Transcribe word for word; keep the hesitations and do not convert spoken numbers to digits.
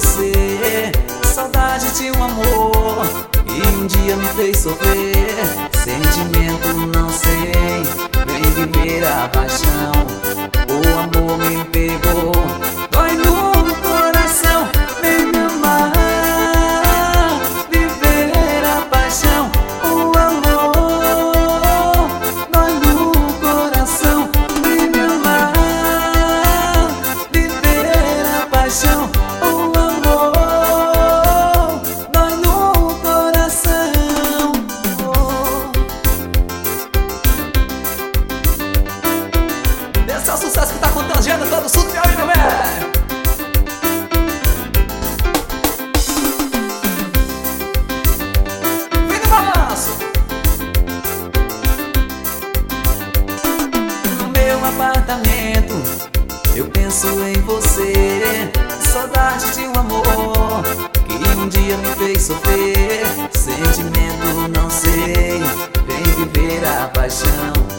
você. Saudade de um amor que um dia me fez sofrer. Sentimento não sei, vem viver a paixão. O amor me pegou, dói no coração. Vem me amar, viver a paixão. O amor dói no coração. Vem me amar, viver a paixão. O amor dói no coração. Esse é o sucesso que tá contagiando todo o sul do Piauí, meu velho. Vem no balanço. No meu apartamento eu penso em você. Saudade de um amor que um dia me fez sofrer. Sentimento não sei, vem viver a paixão.